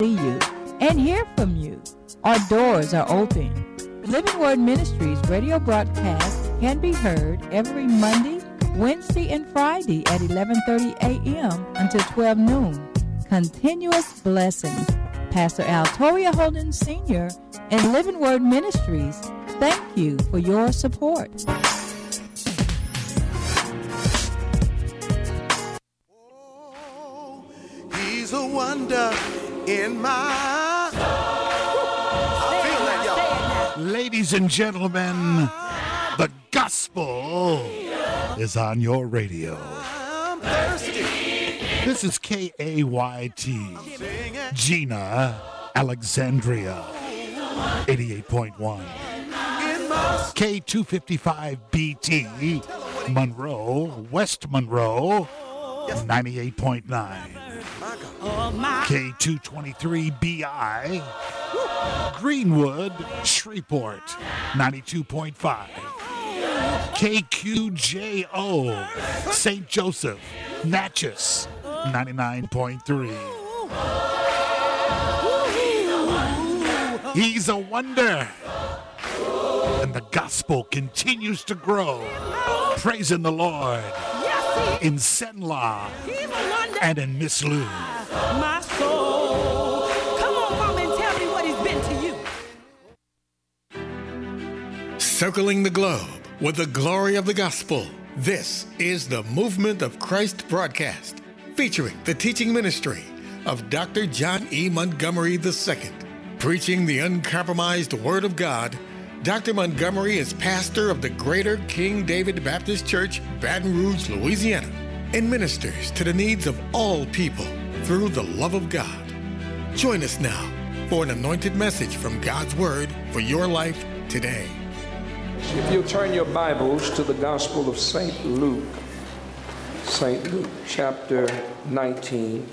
see you and hear from you. Our doors are open. Living Word Ministries radio broadcast can be heard every Monday, Wednesday, and Friday at 11:30 a.m. until 12 noon. Continuous blessings. Pastor Altoria Holden Sr. and Living Word Ministries, thank you for your support. Oh, he's a wonder in my soul. I feel that, y'all. Ladies and gentlemen, the gospel is on your radio. I'm thirsty. This is KAYT, Gina, Alexandria, 88.1. K255BT, Monroe, West Monroe, 98.9. K223BI, Greenwood, Shreveport, 92.5. KQJO, St. Joseph, Natchez, 99.3. He's a wonder. And the gospel continues to grow. Praising the Lord in Senla and in Miss Lou. My soul. Come on, Mama, and tell me what he's been to you. Circling the globe with the glory of the gospel. This is the Movement of Christ broadcast, featuring the teaching ministry of Dr. John E. Montgomery II. Preaching the uncompromised Word of God, Dr. Montgomery is pastor of the Greater King David Baptist Church, Baton Rouge, Louisiana, and ministers to the needs of all people through the love of God. Join us now for an anointed message from God's Word for your life today. If you'll turn your Bibles to the Gospel of St. Luke chapter 19.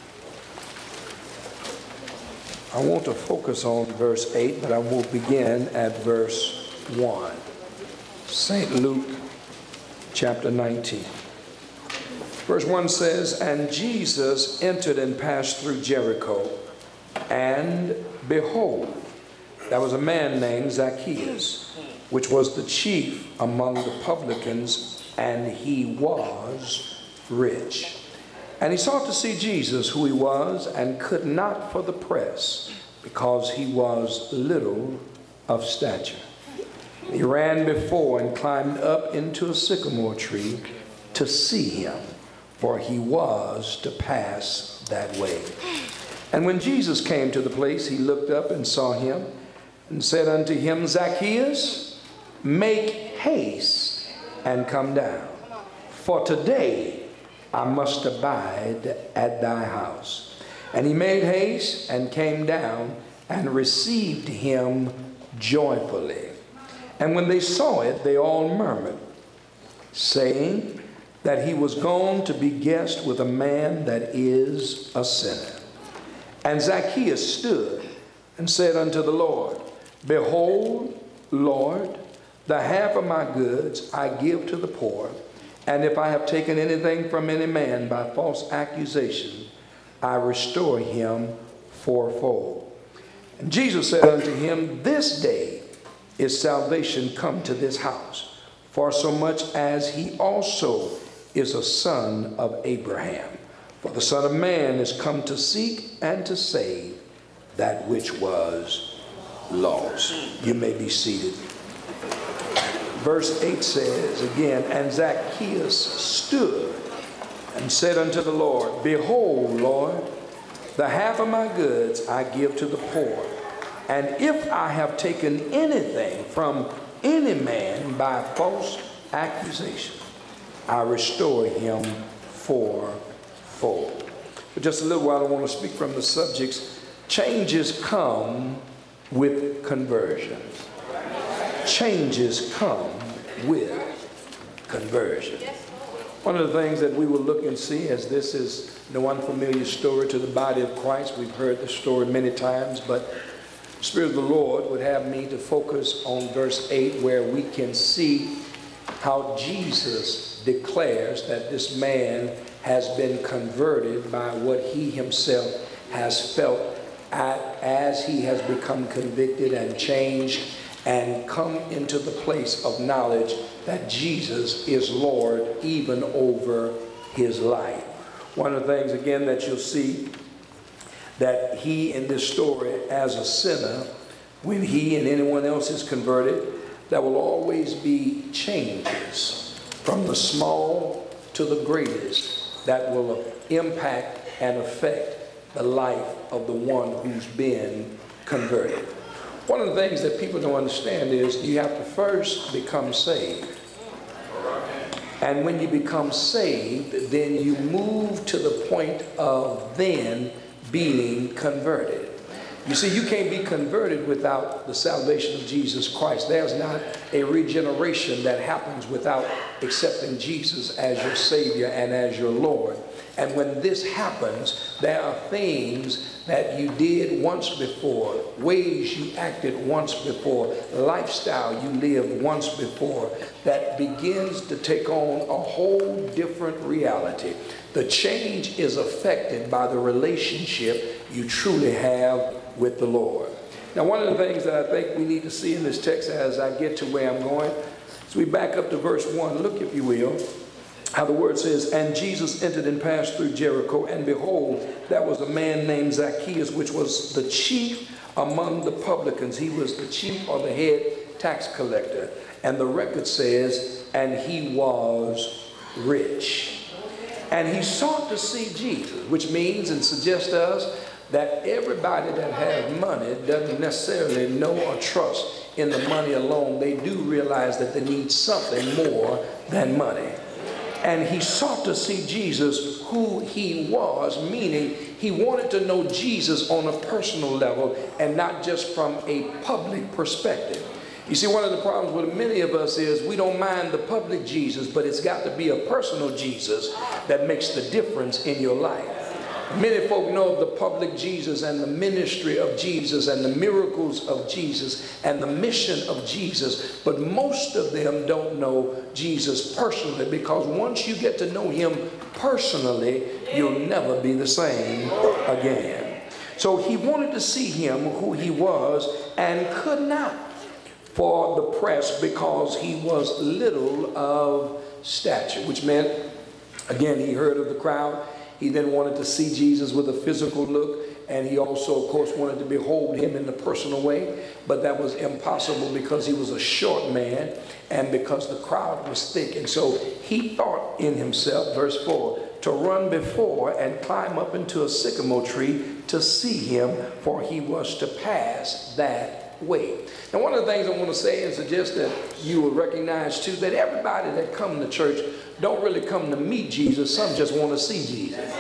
I want to focus on verse 8, but I will begin at verse 1. St. Luke chapter 19. Verse 1 says, "And Jesus entered and passed through Jericho, and behold, there was a man named Zacchaeus, which was the chief among the publicans, and he was rich. And he sought to see Jesus, who he was, and could not for the press, because he was little of stature. He ran before and climbed up into a sycamore tree to see him, for he was to pass that way. And when Jesus came to the place, he looked up and saw him, and said unto him, Zacchaeus, make haste and come down, for today I must abide at thy house. And he made haste and came down and received him joyfully. And when they saw it, they all murmured, saying that he was gone to be guest with a man that is a sinner. And Zacchaeus stood and said unto the Lord, Behold, Lord, the half of my goods I give to the poor, and if I have taken anything from any man by false accusation, I restore him fourfold. And Jesus said unto him, This day is salvation come to this house, for so much as he also is a son of Abraham. For the Son of Man is come to seek and to save that which was lost." You may be seated. Verse 8 says again, "And Zacchaeus stood and said unto the Lord, Behold, Lord, the half of my goods I give to the poor. And if I have taken anything from any man by false accusation, I restore him fourfold." For just a little while, I want to speak from the subjects. Changes come with conversion. Changes come with conversion. One of the things that we will look and see, as this is no unfamiliar story to the body of Christ, we've heard the story many times, but the Spirit of the Lord would have me to focus on verse 8, where we can see how Jesus declares that this man has been converted by what he himself has felt as he has become convicted and changed and come into the place of knowledge that Jesus is Lord even over his life. One of the things, again, that you'll see that he in this story as a sinner, when he and anyone else is converted, there will always be changes from the small to the greatest that will impact and affect the life of the one who's been converted. One of the things that people don't understand is you have to first become saved. And when you become saved, then you move to the point of then being converted. You see, you can't be converted without the salvation of Jesus Christ. There's not a regeneration that happens without accepting Jesus as your Savior and as your Lord. And when this happens, there are things that you did once before, ways you acted once before, lifestyle you lived once before, that begins to take on a whole different reality. The change is affected by the relationship you truly have with the Lord. Now, one of the things that I think we need to see in this text as I get to where I'm going, so we back up to verse 1. Look, if you will, how the word says, "And Jesus entered and passed through Jericho, and behold, there was a man named Zacchaeus, which was the chief among the publicans." He was the chief or the head tax collector. And the record says, and he was rich. And he sought to see Jesus, which means and suggests to us that everybody that has money doesn't necessarily know or trust in the money alone. They do realize that they need something more than money. And he sought to see Jesus, who he was, meaning he wanted to know Jesus on a personal level and not just from a public perspective. You see, one of the problems with many of us is we don't mind the public Jesus, but it's got to be a personal Jesus that makes the difference in your life. Many folk know of the public Jesus and the ministry of Jesus and the miracles of Jesus and the mission of Jesus, but most of them don't know Jesus personally, because once you get to know him personally, you'll never be the same again. So he wanted to see him, who he was, and could not for the press, because he was little of stature, which meant, again, he heard of the crowd. He then wanted to see Jesus with a physical look, and he also, of course, wanted to behold him in the personal way, but that was impossible because he was a short man and because the crowd was thick. And so he thought in himself, verse 4, to run before and climb up into a sycamore tree to see him, for he was to pass that way. Now, one of the things I want to say and suggest that you will recognize too, that everybody that come to church don't really come to meet Jesus. Some just want to see Jesus.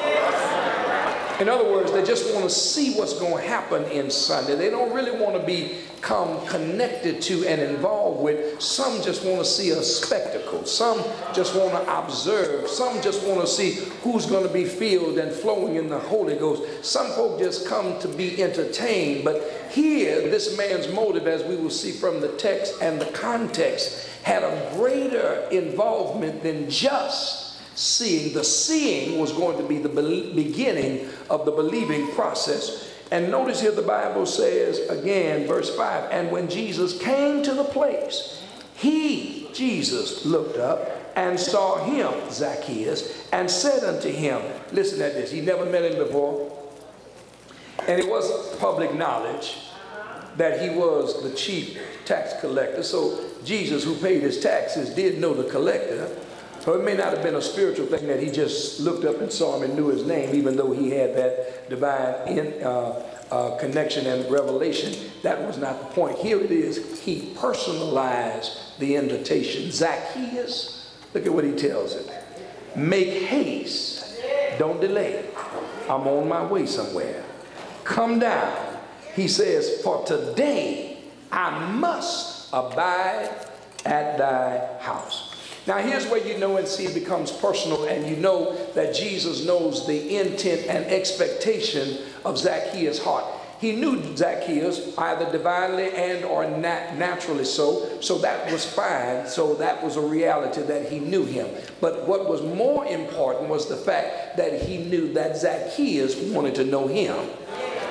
In other words, they just want to see what's going to happen in Sunday. They don't really want to become connected to and involved with. Some just want to see a spectacle. Some just want to observe. Some just want to see who's going to be filled and flowing in the Holy Ghost. Some folk just come to be entertained. But here, this man's motive, as we will see from the text and the context, had a greater involvement than just seeing. The seeing was going to be the beginning of the believing process. And notice here the Bible says, again, verse 5, and when Jesus came to the place, he, Jesus, looked up and saw him, Zacchaeus, and said unto him, listen at this, he never met him before, and it was public knowledge that he was the chief tax collector. So Jesus, who paid his taxes, did know the collector. So it may not have been a spiritual thing that he just looked up and saw him and knew his name, even though he had that divine connection and revelation. That was not the point. Here it is. He personalized the invitation. Zacchaeus, look at what he tells him. Make haste. Don't delay. I'm on my way somewhere. Come down. He says, for today I must abide at thy house. Now here's where you know and see it becomes personal, and you know that Jesus knows the intent and expectation of Zacchaeus' heart. He knew Zacchaeus either divinely and or naturally so that was fine. So that was a reality that he knew him. But what was more important was the fact that he knew that Zacchaeus wanted to know him.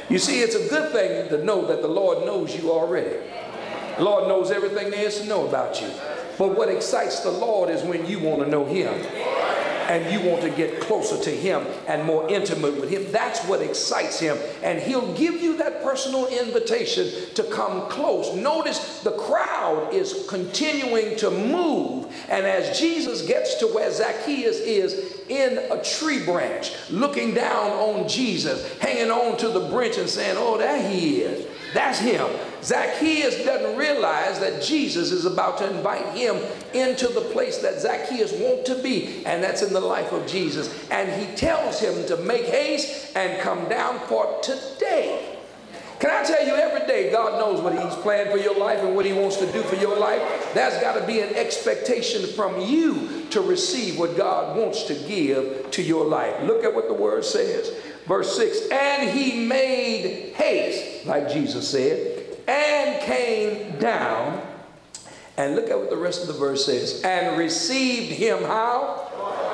You see, it's a good thing to know that the Lord knows you already. The Lord knows everything there is to know about you. But what excites the Lord is when you want to know him and you want to get closer to him and more intimate with him. That's what excites him. And he'll give you that personal invitation to come close. Notice the crowd is continuing to move. And as Jesus gets to where Zacchaeus is in a tree branch, looking down on Jesus, hanging on to the branch and saying, oh, there he is. That's him. Zacchaeus doesn't realize that Jesus is about to invite him into the place that Zacchaeus wants to be, and that's in the life of Jesus. And he tells him to make haste and come down for today. Can I tell you, every day God knows what he's planned for your life and what he wants to do for your life. There's got to be an expectation from you to receive what God wants to give to your life. Look at what the word says. Verse 6, and he made haste, like Jesus said, and came down. And look at what the rest of the verse says. And received him how?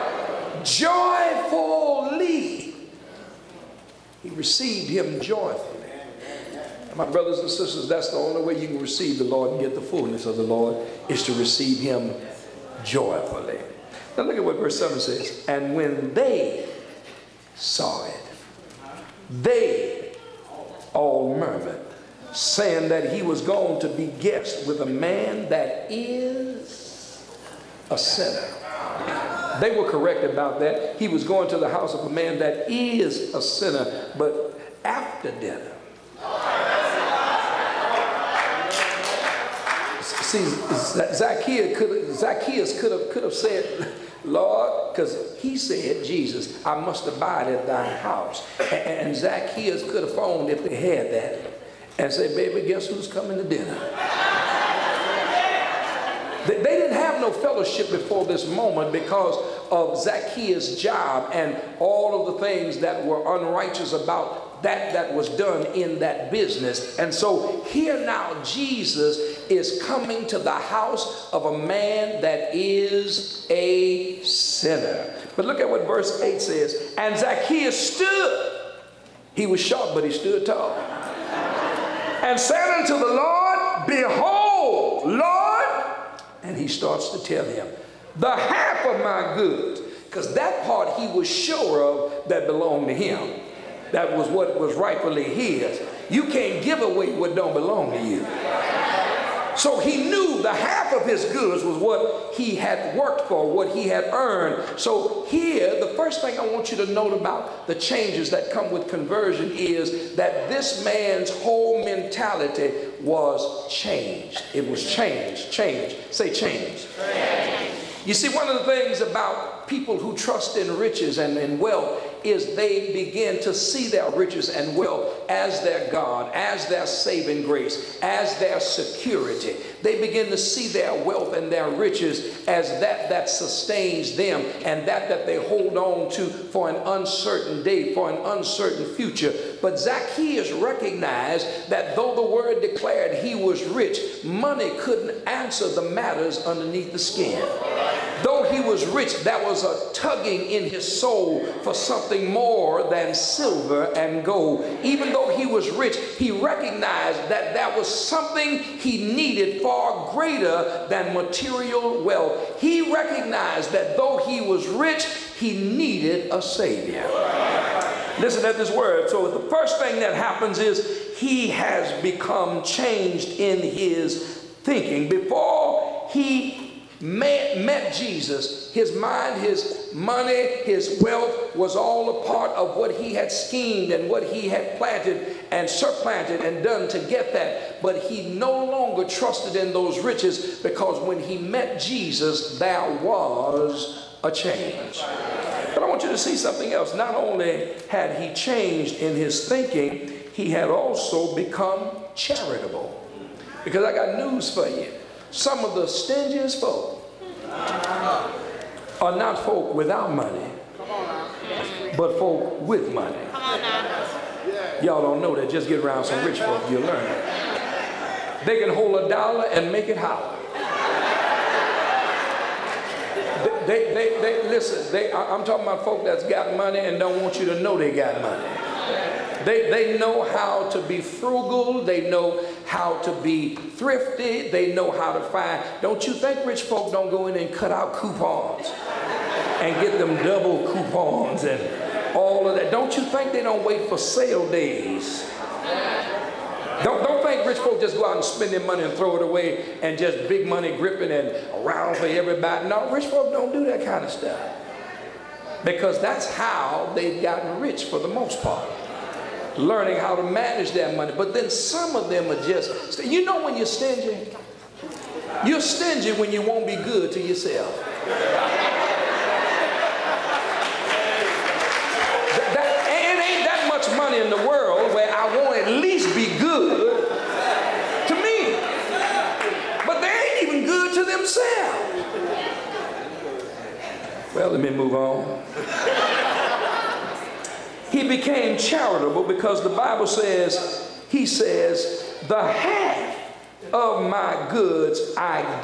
Joyfully. He received him joyfully. My brothers and sisters, that's the only way you can receive the Lord and get the fullness of the Lord, is to receive him joyfully. Now look at what verse 7 says. And when they saw it, they all murmured, saying that he was going to be guest with a man that is a sinner. They were correct about that. He was going to the house of a man that is a sinner, but after dinner. See, Zacchaeus could have said, Lord, because he said, Jesus, I must abide at thy house. And Zacchaeus could have phoned if they had that and said, baby, guess who's coming to dinner? They didn't have no fellowship before this moment because of Zacchaeus' job and all of the things that were unrighteous about that was done in that business. And so here now Jesus is coming to the house of a man that is a sinner. But look at what verse 8 says. And Zacchaeus stood. He was short, but he stood tall. And said unto the Lord, behold, Lord. And he starts to tell him, the half of my goods. Because that part he was sure of that belonged to him. That was what was rightfully his. You can't give away what don't belong to you. So he knew the half of his goods was what he had worked for, what he had earned. So here, the first thing I want you to note about the changes that come with conversion is that this man's whole mentality was changed. It was changed. Say change. You see, one of the things about people who trust in riches and wealth is they begin to see their riches and wealth as their God, as their saving grace, as their security. They begin to see their wealth and their riches as that sustains them and that they hold on to for an uncertain day, for an uncertain future. But Zacchaeus recognized that though the word declared he was rich, money couldn't answer the matters underneath the skin. Though he was rich, there was a tugging in his soul for something more than silver and gold. Even though he was rich, he recognized that there was something he needed far greater than material wealth. He recognized that though he was rich, he needed a Savior. Listen at this word. So the first thing that happens is he has become changed in his thinking. Before he met Jesus, his mind, his money, his wealth was all a part of what he had schemed and what he had planted and supplanted and done to get that. But he no longer trusted in those riches, because when he met Jesus, there was a change. But I want you to see something else. Not only had he changed in his thinking, he had also become charitable. Because I got news for you. Some of the stingiest folk are not folk without money, but folk with money. Y'all don't know that. Just get around some rich folk, you'll learn it. They can hold $1 and make it holler. Listen, I'm talking about folk that's got money and don't want you to know they got money. They know how to be frugal. They know how to be thrifty. They know how to find. Don't you think rich folk don't go in and cut out coupons and get them double coupons and all of that? Don't you think they don't wait for sale days? Don't think rich folk just go out and spend their money and throw it away and just big money gripping and around for everybody. No, rich folk don't do that kind of stuff. Because that's how they've gotten rich for the most part. Learning how to manage their money. But then some of them are just, you know when you're stingy? You're stingy when you won't be good to yourself. It ain't that much money in the world where I won't at least be good to me. But they ain't even good to themselves. Well, let me move on. He became charitable because the Bible says, he says, the half of my goods I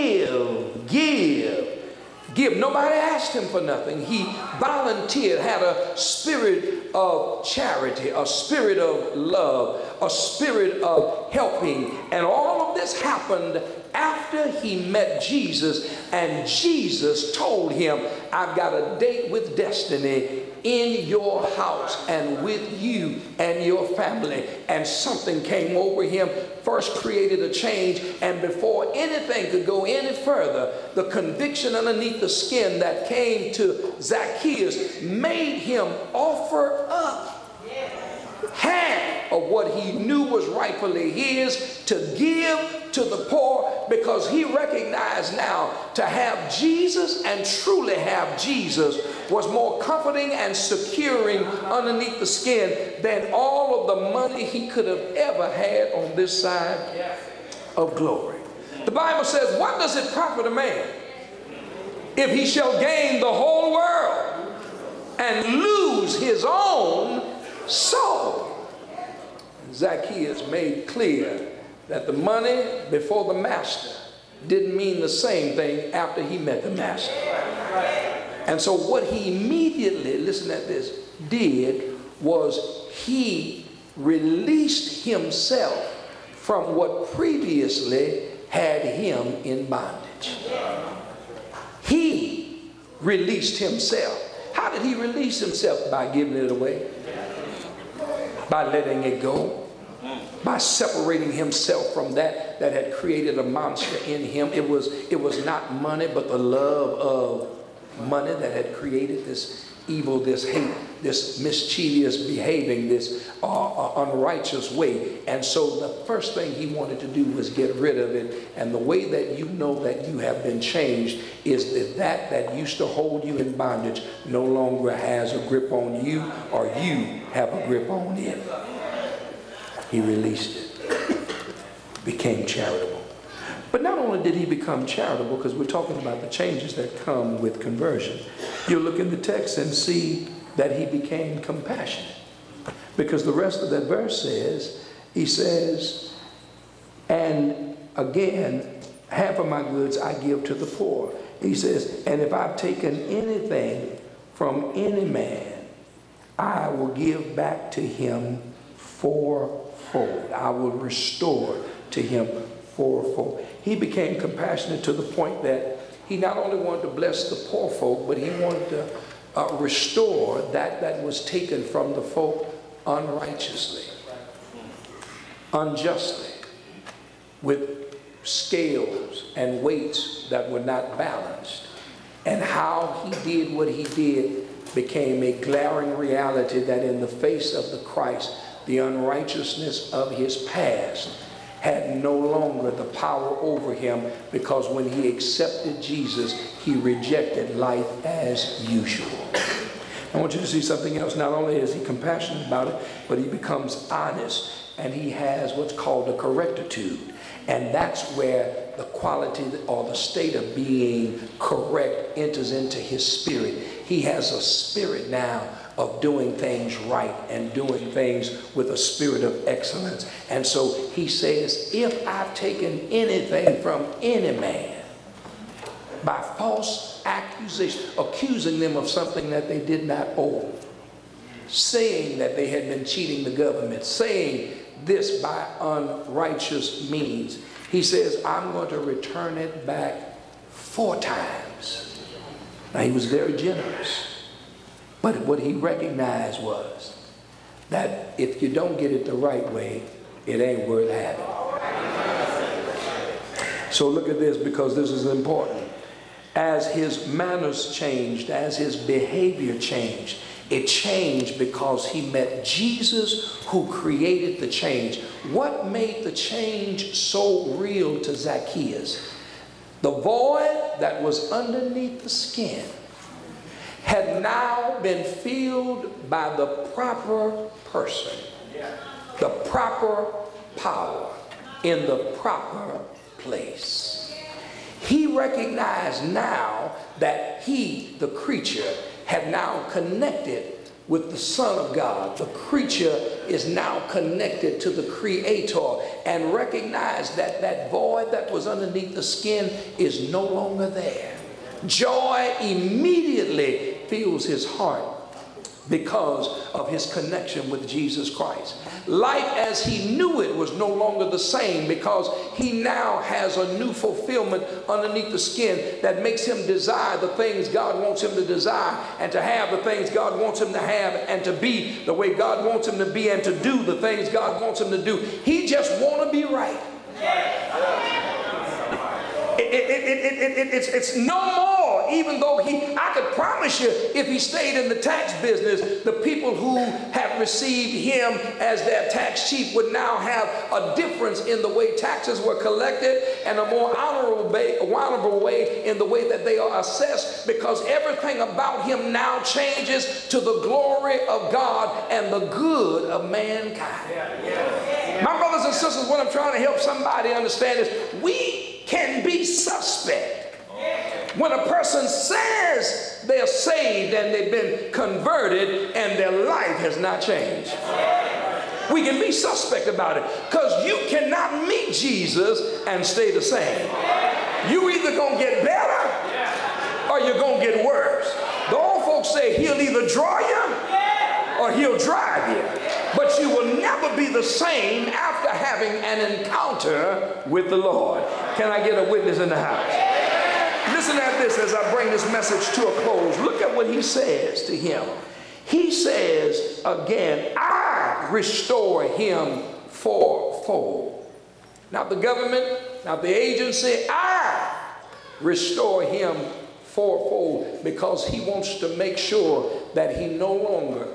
give. Nobody asked him for nothing. He volunteered, had a spirit of charity, a spirit of love, a spirit of helping. And all of this happened after he met Jesus, and Jesus told him, I've got a date with destiny in your house and with you and your family. And something came over him, first created a change, and before anything could go any further, the conviction underneath the skin that came to Zacchaeus made him offer up half of what he knew was rightfully his to give to the poor, because he recognized now to have Jesus and truly have Jesus was more comforting and securing underneath the skin than all of the money he could have ever had on this side of glory. The Bible says, what does it profit a man if he shall gain the whole world and lose his own soul? Zacchaeus made clear that the money before the master didn't mean the same thing after he met the master. And so what he immediately, listen at this, did was he released himself from what previously had him in bondage. He released himself. How did he release himself? By giving it away, by letting it go, by separating himself from that had created a monster in him. It was not money, but the love of money that had created this evil, this hate, this mischievous behaving, this unrighteous way. And so the first thing he wanted to do was get rid of it. And the way that you know that you have been changed is that used to hold you in bondage no longer has a grip on you, or you have a grip on it. He released it, became charitable. But not only did he become charitable, because we're talking about the changes that come with conversion, you'll look in the text and see that he became compassionate. Because the rest of that verse says, he says, and again, half of my goods I give to the poor. He says, and if I've taken anything from any man, I will give back to him fourfold. I will restore to him fourfold. He became compassionate to the point that he not only wanted to bless the poor folk, but he wanted to restore that was taken from the folk unrighteously, unjustly, with scales and weights that were not balanced. And how he did what he did became a glaring reality that in the face of the Christ, the unrighteousness of his past had no longer the power over him, because when he accepted Jesus, he rejected life as usual. I want you to see something else. Not only is he compassionate about it, but he becomes honest, and he has what's called a correctitude. And that's where the quality or the state of being correct enters into his spirit. He has a spirit now of doing things right and doing things with a spirit of excellence. And so he says, if I've taken anything from any man by false accusation, accusing them of something that they did not owe, saying that they had been cheating the government, saying this by unrighteous means. He says, I'm going to return it back 4 times. Now, he was very generous. But what he recognized was that if you don't get it the right way, it ain't worth having. So look at this, because this is important. As his manners changed, as his behavior changed, it changed because he met Jesus, who created the change. What made the change so real to Zacchaeus? The void that was underneath the skin had now been filled by the proper person, the proper power, in the proper place. He recognized now that he, the creature, had now connected with the Son of God. The creature is now connected to the Creator, and recognized that that void that was underneath the skin is no longer there. Joy immediately fills his heart because of his connection with Jesus Christ. Life as he knew it was no longer the same, because he now has a new fulfillment underneath the skin that makes him desire the things God wants him to desire, and to have the things God wants him to have, and to be the way God wants him to be, and to do the things God wants him to do. He just want to be right. It's no more, even though I could promise you, if he stayed in the tax business, the people who have received him as their tax chief would now have a difference in the way taxes were collected, and a more honorable way in the way that they are assessed, because everything about him now changes to the glory of God and the good of mankind. My brothers and sisters, what I'm trying to help somebody understand is we can be suspect when a person says they're saved and they've been converted and their life has not changed. We can be suspect about it, because you cannot meet Jesus and stay the same. You either gonna get better or you're gonna get worse. The old folks say he'll either draw you or he'll drive you. But you will never be the same after having an encounter with the Lord. Can I get a witness in the house? Listen at this as I bring this message to a close. Look at what he says to him. He says again, I restore him fourfold. Not the government, not the agency. I restore him fourfold, because he wants to make sure that he no longer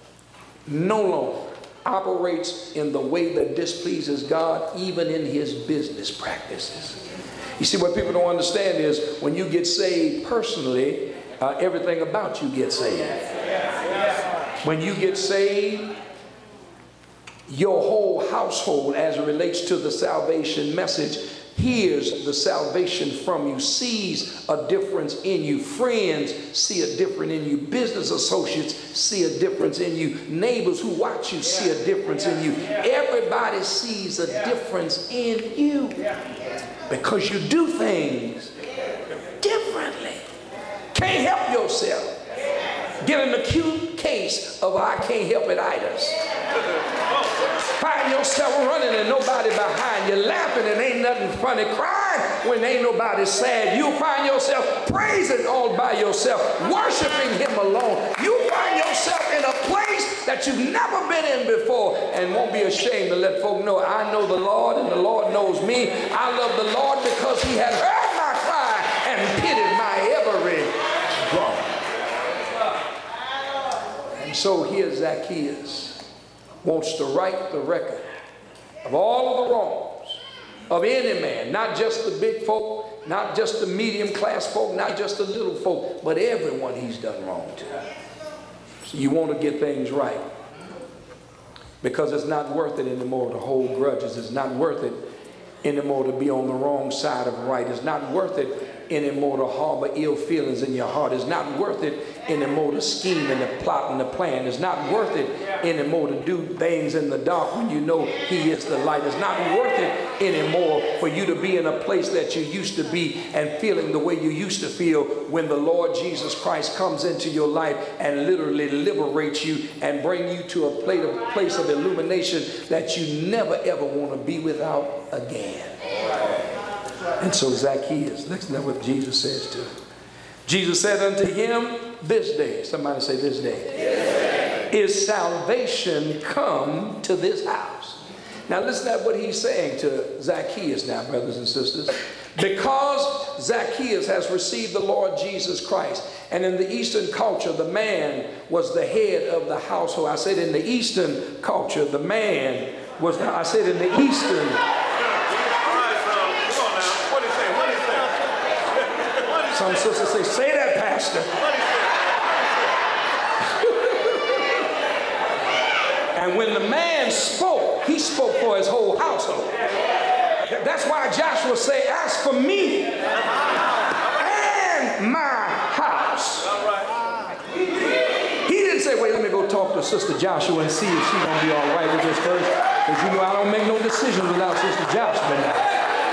operates in the way that displeases God, even in his business practices. You see, what people don't understand is when you get saved personally, everything about you gets saved. When you get saved, your whole household, as it relates to the salvation message, hears the salvation from you, sees a difference in you. Friends see a difference in you. Business associates see a difference in you. Neighbors who watch you see a difference in you. Everybody sees a difference in you, because you do things differently. Can't help yourself. Get an acute case of I can't help it-itis. Find yourself running and nobody behind you, laughing and ain't nothing funny, crying when ain't nobody sad. You find yourself praising all by yourself, worshiping him alone. You find yourself in a place that you've never been in before, and won't be ashamed to let folk know, I know the Lord and the Lord knows me. I love the Lord because he had heard my cry and pitied my every groan. And so here Zacchaeus wants to right the record of all of the wrongs of any man, not just the big folk, not just the medium class folk, not just the little folk, but everyone he's done wrong to. So you want to get things right, because it's not worth it anymore to hold grudges. It's not worth it anymore to be on the wrong side of right. It's not worth it anymore to harbor ill feelings in your heart. It's not worth it anymore to scheme and to plot and to plan. It's not worth it anymore to do things in the dark when you know he is the light. It's not worth it anymore for you to be in a place that you used to be and feeling the way you used to feel when the Lord Jesus Christ comes into your life and literally liberates you and bring you to a place of illumination that you never ever want to be without again. And so Zacchaeus, listen to what Jesus says to him. Jesus said unto him, this day, somebody say this day, is salvation come to this house. Now listen to what he's saying to Zacchaeus now, brothers and sisters. Because Zacchaeus has received the Lord Jesus Christ, and in the Eastern culture, the man was the head of the household. I said in the Eastern culture, the man was, I said in the Eastern. Some sisters say that, Pastor. And when the man spoke, he spoke for his whole household. That's why Joshua said, as for me and my house. He didn't say, wait, let me go talk to Sister Joshua and see if she's going to be all right with this first. Because you know I don't make no decisions without Sister Joshua.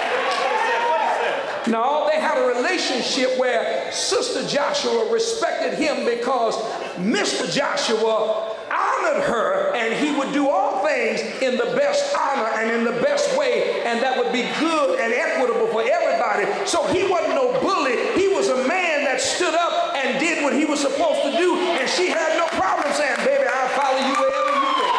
No, they had a relationship where Sister Joshua respected him because Mr. Joshua honored her, and he would do all things in the best honor and in the best way, and that would be good and equitable for everybody. So he wasn't no bully. He was a man that stood up and did what he was supposed to do, and she had no problem saying, baby, I'll follow you wherever you go.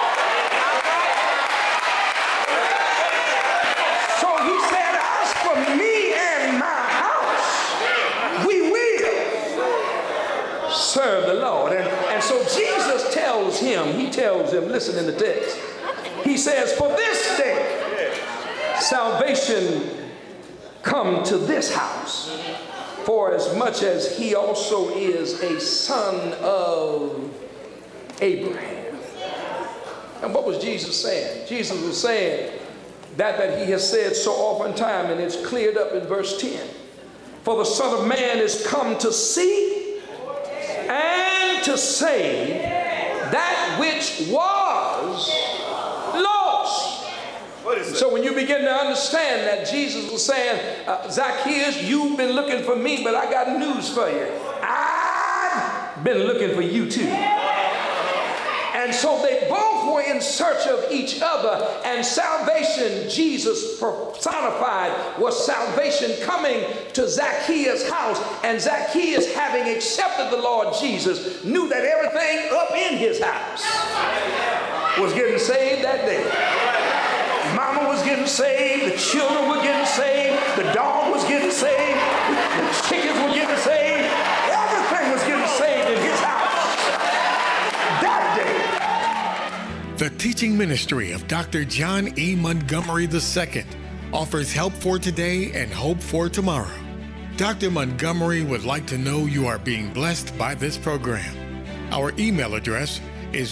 So he said, as for me and my house, we will serve the Lord. And so Jesus tells him, listen in the text, he says, for this day salvation come to this house, for as much as he also is a son of Abraham. And what was Jesus saying? Jesus was saying that he has said so oftentimes, and it's cleared up in verse 10. For the Son of Man is come to seek and to save that which was lost. So when you begin to understand that Jesus was saying, Zacchaeus, you've been looking for me, but I got news for you. I've been looking for you too. And so they both were in search of each other, and salvation, Jesus personified, was salvation coming to Zacchaeus' house. And Zacchaeus, having accepted the Lord Jesus, knew that everything up in his house was getting saved that day. Mama was getting saved, the children were getting saved, the dog was getting saved, the chickens were getting saved, everything was getting saved in his house that day. The teaching ministry of Dr. John E. Montgomery II offers help for today and hope for tomorrow. Dr. Montgomery would like to know you are being blessed by this program. Our email address is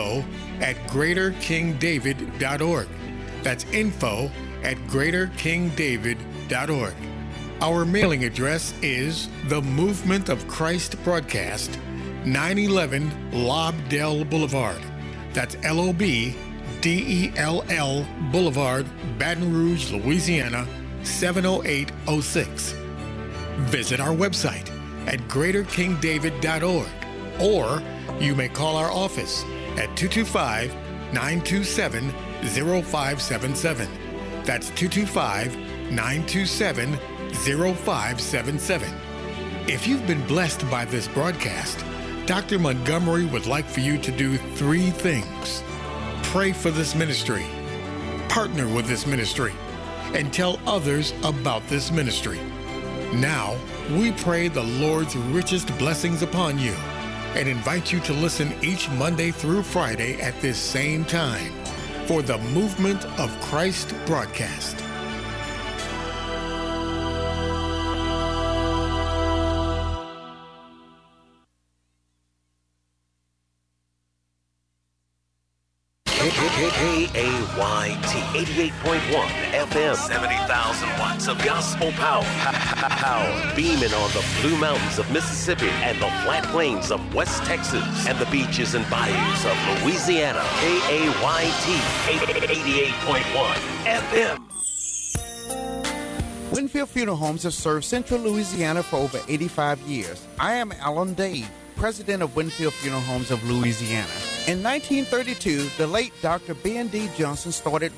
info@greaterkingdavid.org. That's info@greaterkingdavid.org. Our mailing address is The Movement of Christ Broadcast, 911 Lobdell Boulevard. That's LOBDELL Boulevard, Baton Rouge, Louisiana, 70806. Visit our website at greaterkingdavid.org, or you may call our office at 225-927-0577. That's 225-927-0577. If you've been blessed by this broadcast, Dr. Montgomery would like for you to do 3 things. Pray for this ministry, partner with this ministry, and tell others about this ministry. Now, we pray the Lord's richest blessings upon you and invite you to listen each Monday through Friday at this same time for the Movement of Christ broadcast. KKA 88.1 FM. 70,000 watts of gospel power. Power beaming on the Blue Mountains of Mississippi and the flat plains of West Texas and the beaches and bayous of Louisiana. KAYT 88.1 FM. Winfield Funeral Homes have served Central Louisiana for over 85 years. I am Alan Dave, president of Winfield Funeral Homes of Louisiana. In 1932, the late Dr. Ben D. Johnson started